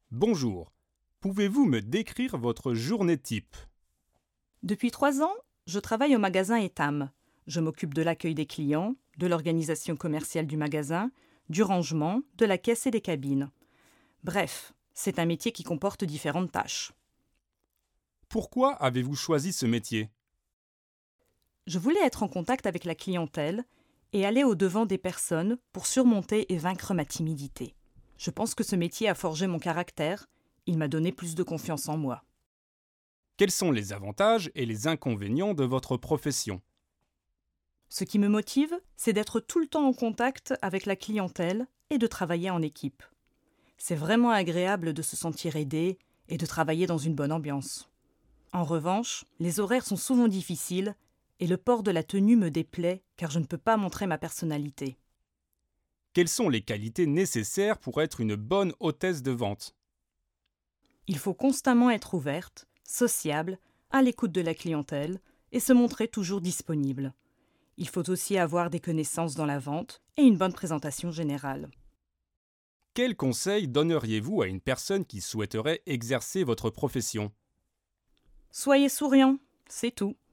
Bonjour. Pouvez-vous me décrire votre journée type? Depuis 3 ans, je travaille au magasin Etam. Je m'occupe de l'accueil des clients, de l'organisation commerciale du magasin, du rangement, de la caisse et des cabines. Bref, c'est un métier qui comporte différentes tâches. Pourquoi avez-vous choisi ce métier? Je voulais être en contact avec la clientèle et aller au-devant des personnes pour surmonter et vaincre ma timidité. Je pense que ce métier a forgé mon caractère, il m'a donné plus de confiance en moi. Quels sont les avantages et les inconvénients de votre profession? Ce qui me motive, c'est d'être tout le temps en contact avec la clientèle et de travailler en équipe. C'est vraiment agréable de se sentir aidé et de travailler dans une bonne ambiance. En revanche, les horaires sont souvent difficiles et le port de la tenue me déplaît car je ne peux pas montrer ma personnalité. Quelles sont les qualités nécessaires pour être une bonne hôtesse de vente? Il faut constamment être ouverte, sociable, à l'écoute de la clientèle et se montrer toujours disponible. Il faut aussi avoir des connaissances dans la vente et une bonne présentation générale. Quels conseils donneriez-vous à une personne qui souhaiterait exercer votre profession? Soyez souriant, c'est tout.